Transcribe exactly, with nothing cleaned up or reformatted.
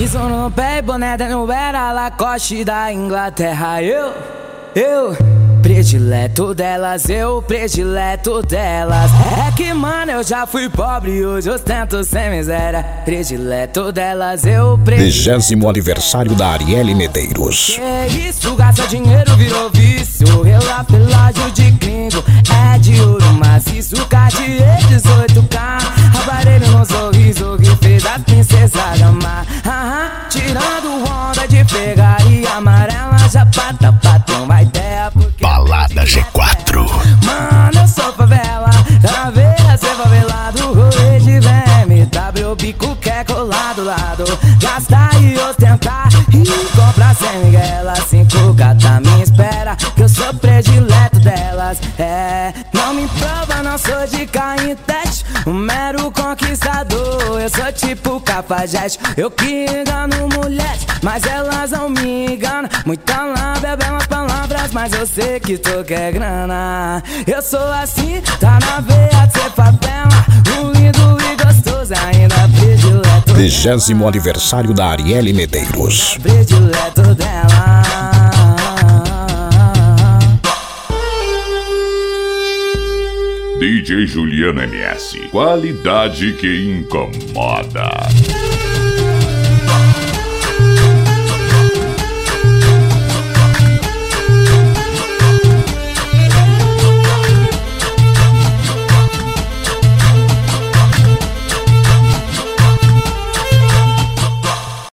Isso no pé e boné da New Era, Lacoste da Inglaterra. Eu, eu, predileto delas, eu predileto delas. É que mano, eu já fui pobre e hoje ostento sem miséria. Predileto delas, eu predileto. Vigésimo aniversário da Arielle Medeiros. Que isso, gasta dinheiro, virou vício. Relafelagem de gringo, é de ouro maciço. Cartier dezoito K, aparelho no sorriso que fez a princesa gamar. Aham, tirando onda de pegaria amarela, já pata patão vai ter porque Balada G quatro. mano, eu sou favela, na veia ser favelado. Rolê de V M W, bico que é colado lado. Gastar e ostentar e comprar sem miguela. Cinco gata me espera, que eu sou predileto delas. É, não me prova, não sou de cainete, um mero conquistador. Eu sou tipo Cafajeste, eu que engano mulheres, mas elas não me enganam. Muita lábia, belas palavras, mas eu sei que tu quer grana. Eu sou assim, tá na veia de ser favela, um lindo e gostoso, ainda predileto. Vigésimo aniversário da Arielle Medeiros. Predileto dela. D J Juliano M S, qualidade que incomoda.